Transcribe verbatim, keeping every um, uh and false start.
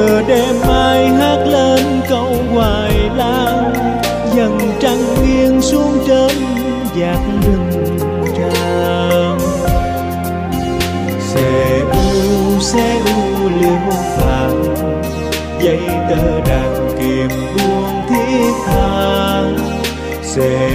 mưa đêm mai hát lên câu hoài lan, dần trăng nghiêng xuống trên dạt rừng tràm. Xe u xe u liêu phàm, dây tơ đàn kiềm buông thiết tha. Xe